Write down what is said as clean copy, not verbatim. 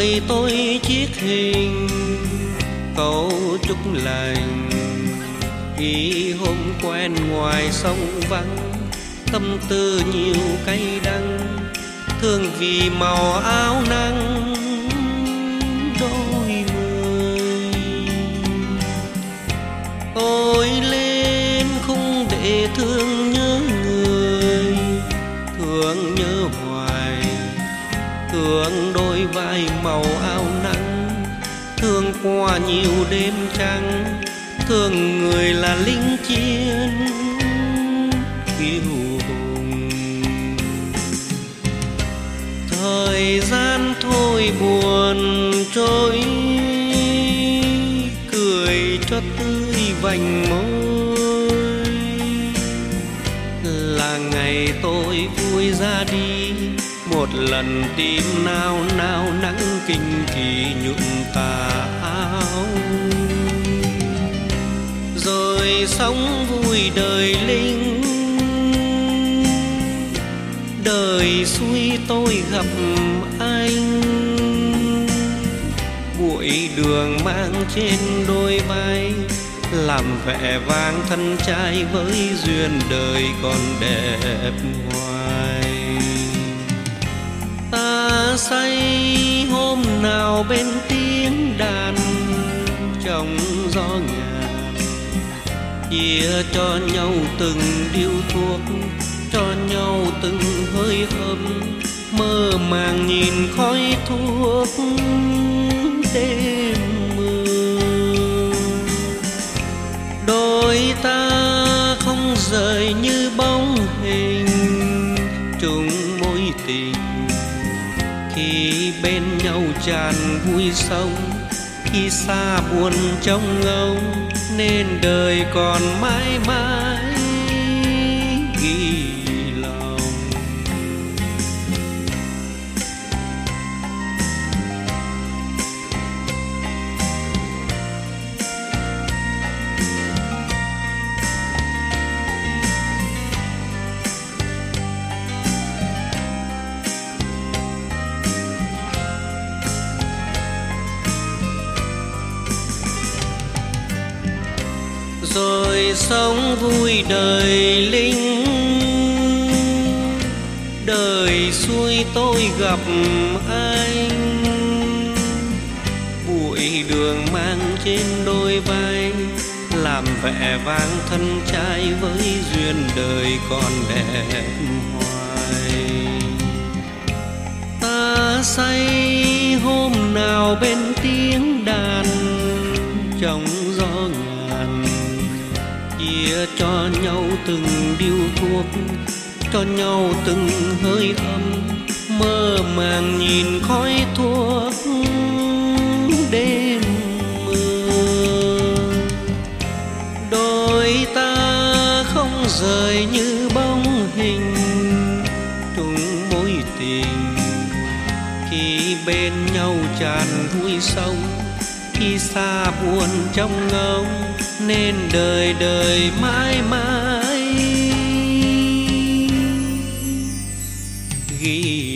gửi tôi chiếc hình câu chúc lành. Khi hôm quen ngoài sông vắng, tâm tư nhiều cay đắng, thương vì màu áo nắng đôi mươi. Tôi lên không để thương nhớ người, thương nhớ hoài, thương đôi vai màu áo nắng, thương qua nhiều đêm trắng, thương người là lính chiến kiêu hùng. Thời gian thôi buồn trôi, cười cho tươi vành môi, là ngày tôi vui ra đi. Một lần tim nao nao nắng kinh kỳ nhuộm tà áo, rồi sống vui đời linh. Đời xuôi tôi gặp anh, bụi đường mang trên đôi vai, làm vẻ vang thân trai với duyên đời còn đẹp hoài. Ta say hôm nào bên tiếng đàn trong gió ngàn, chia cho nhau từng điếu thuốc, cho nhau từng hơi ấm, mơ màng nhìn khói thuốc đêm mưa. Đôi ta không rời như bóng hình, chung mối tình khi bên nhau tràn vui sống, khi xa buồn trong ngóng, nên đời còn mãi mãi ghi lòng. Rồi sống vui đời linh, đời xuôi tôi gặp anh, bụi đường mang trên đôi vai, làm vẻ vang thân trai với duyên đời còn đẹp hoài. Ta say hôm nào bên tiếng đàn trong gió ngàn, chia cho nhau từng điếu thuốc, cho nhau từng hơi ấm, mơ màng nhìn khói thuốc đêm mưa. Đôi ta không rời như bóng hình, chung mối tình khi bên nhau tràn vui sống, khi xa buồn trong ngóng, nên đời đời mãi mãi ghi